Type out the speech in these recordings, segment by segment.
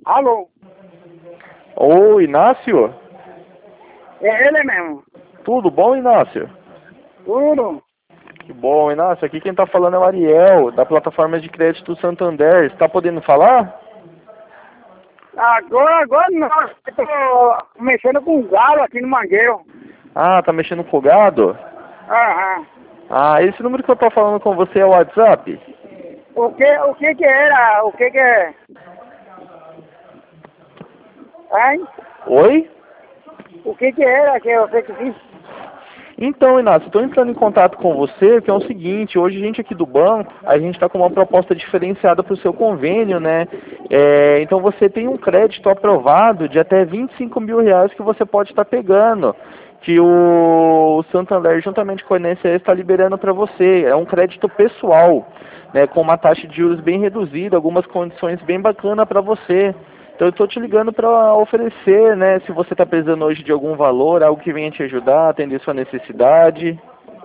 Alô? Ô, Inácio? É ele mesmo. Tudo bom, Inácio? Tudo. Que bom, Inácio. Aqui quem tá falando é o Ariel, da plataforma de crédito Santander. Você tá podendo falar? Agora não. Eu tô mexendo com galo aqui no Mangueiro. Ah, tá mexendo com o gado? Aham. Ah, esse número que eu tô falando com você é o WhatsApp? O que que era? O que que é? Hein? Oi? O que que era que você que disse? Então, Inácio, estou entrando em contato com você, que é o seguinte, hoje a gente aqui do banco, a gente está com uma proposta diferenciada para o seu convênio, né? Então você tem um crédito aprovado de até R$ 25.000 que você pode estar pegando, que o Santander, juntamente com a INSS, está liberando para você. É um crédito pessoal, né, com uma taxa de juros bem reduzida, algumas condições bem bacanas para você. Então eu estou te ligando para oferecer, né, se você está precisando hoje de algum valor, algo que venha te ajudar, atender sua necessidade.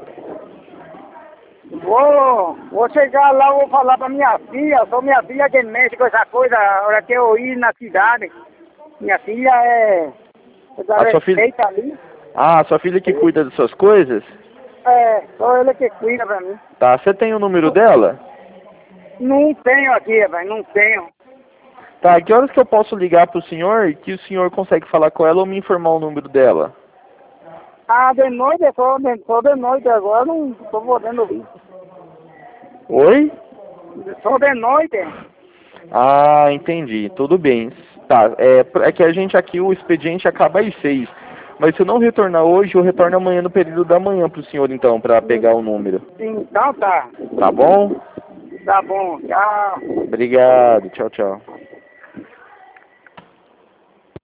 Vou chegar lá, vou falar pra minha filha. Sou minha filha que mexe com essa coisa. A hora que eu ir na cidade. Minha filha da A sua filha... Receita ali. Ah, a sua filha que cuida das suas coisas? Só ele que cuida pra mim. Tá, você tem o número dela? Não tenho aqui, velho, não tenho. Tá, que horas que eu posso ligar pro senhor e que o senhor consegue falar com ela ou me informar o número dela? Ah, de noite, só de noite agora, não tô podendo vir. Oi? Só de noite. Ah, entendi. Tudo bem. Tá, é que a gente aqui, o expediente acaba às 6. Mas se eu não retornar hoje, eu retorno amanhã no período da manhã pro senhor, então, pra pegar o número. Então tá. Tá bom? Tá bom, tchau. Obrigado. Tchau, tchau.